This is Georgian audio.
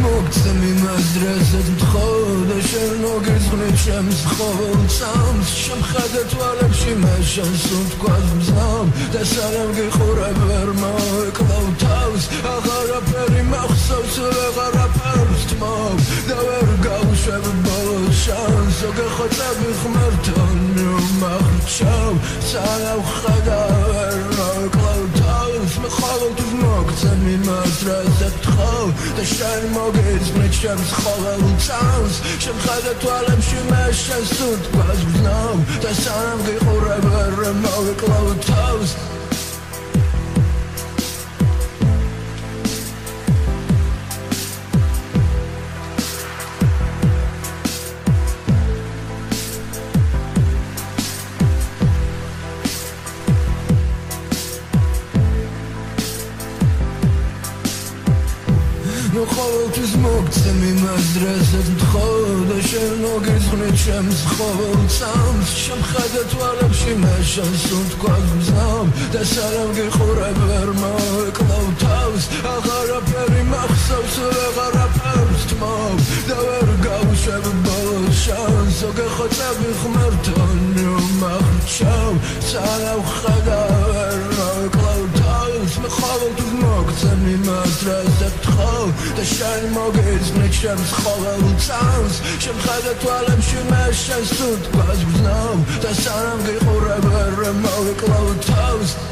მოგცემ იმას დრესაც მთხოვ და შენ მოგეძღვნით ჩემს ხოველცამს შემხედე თვალებში მე შენს უთქვას მზამ და სანამ გიყურებ ვერ მოეკლავ თავს აღარაფერი მახსოვს ვეღარაფერს თმობ და ვერ გავუშვებ ბოლოს შანს გეხოცები ღმერთთან მომახრჩავ სანამ ხედა ვერ მოეკლავ თავს მე ყოველთვის მოგცემ იმას რასაც თხოვ და შენ მოგეძღვნით ჩემს ხოველცამს შემხედე თვალებში მე შენს უთქვას მზამ და სანამ გიყურებ ვერ მოეკლავ თავს Nu ყოველთვის მოგცემ იმას დრესაც მთხოვ და შენ მოგეძღვნით ჩემს ხოველცამს შემხედე თვალებში მე შენს უთქვას მზამ და სანამ გიყურებ ვერ მოეკლავ თავს აღარაფერი მახსოვს ვეღარაფერს თმობ და ვერ გავუშვებ ბოლოს შანს გეხოცები ღმერთთან მომახრჩავ სანამ ხედა ვერ მოეკლავ თავს მე ყოველთვის მოგცემ იმას რასაც თხოვ და შენ მოგეძღვნით ჩემს ხოველცამს შემხედე თვალებში მე შენს უთქვას მზამ და სანამ გიყურებ ვერ მოეკლავ თავს